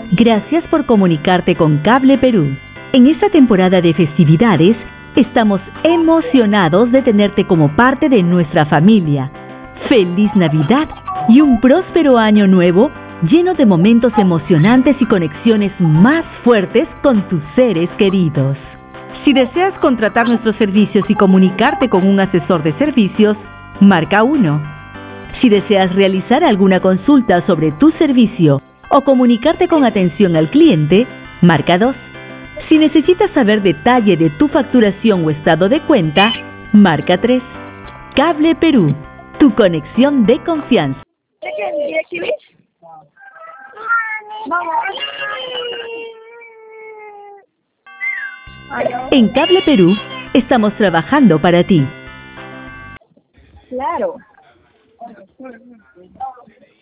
Gracias por comunicarte con Cable Perú. En esta temporada de festividades, estamos emocionados de tenerte como parte de nuestra familia. ¡Feliz Navidad y un próspero año nuevo lleno de momentos emocionantes y conexiones más fuertes con tus seres queridos! Si deseas contratar nuestros servicios y comunicarte con un asesor de servicios, marca 1. Si deseas realizar alguna consulta sobre tu servicio o comunicarte con atención al cliente, marca 2. Si necesitas saber detalle de tu facturación o estado de cuenta, marca 3. Cable Perú, tu conexión de confianza. En Cable Perú, estamos trabajando para ti. Claro.